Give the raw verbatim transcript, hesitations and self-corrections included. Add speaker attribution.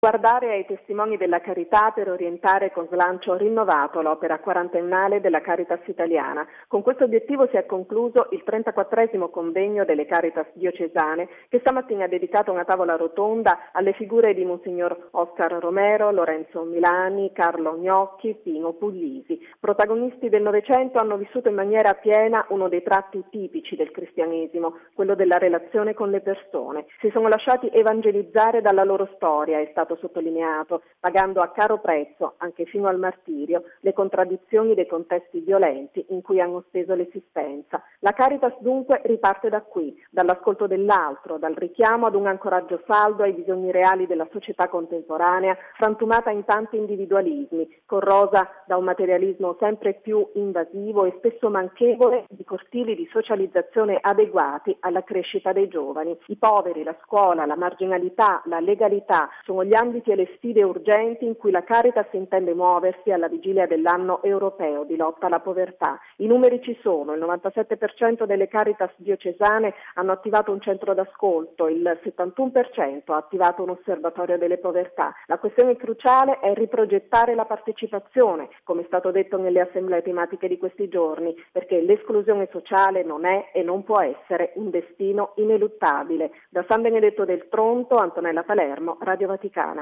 Speaker 1: guardare ai testimoni della carità per orientare con slancio rinnovato l'opera quarantennale della Caritas italiana. Con questo obiettivo si è concluso il trentaquattresimo convegno delle Caritas diocesane, che stamattina ha dedicato una tavola rotonda alle figure di Monsignor Oscar Romero, Lorenzo Milani, Carlo Gnocchi, Pino Puglisi. Protagonisti del Novecento hanno vissuto in maniera piena uno dei tratti tipici del cristianesimo, quello della relazione con le persone. Si sono lasciati evangelizzare dalla loro storia, è stato sottolineato, pagando a caro prezzo, anche fino al martirio, le contraddizioni dei contesti violenti in cui hanno speso l'esistenza. La Caritas dunque riparte da qui, dall'ascolto dell'altro, dal richiamo ad un ancoraggio saldo ai bisogni reali della società contemporanea, frantumata in tanti individualismi, corrosa da un materialismo sempre più invasivo e spesso manchevole di cortili di socializzazione adeguati alla crescita dei giovani. I poveri, la scuola, la marginalità, la legalità sono gli ambiti e le sfide urgenti in cui la Caritas intende muoversi alla vigilia dell'anno europeo di lotta alla povertà. I numeri ci sono, il novantasette per cento delle Caritas diocesane hanno attivato un centro d'ascolto, il settantuno per cento ha attivato un osservatorio delle povertà. La questione cruciale è riprogettare la partecipazione, come è stato detto nelle assemblee tematiche di questi giorni, perché l'esclusione sociale non è e non può essere un destino ineluttabile. Da San Benedetto del Tronto, Antonella Palermo, Radio Vaticano.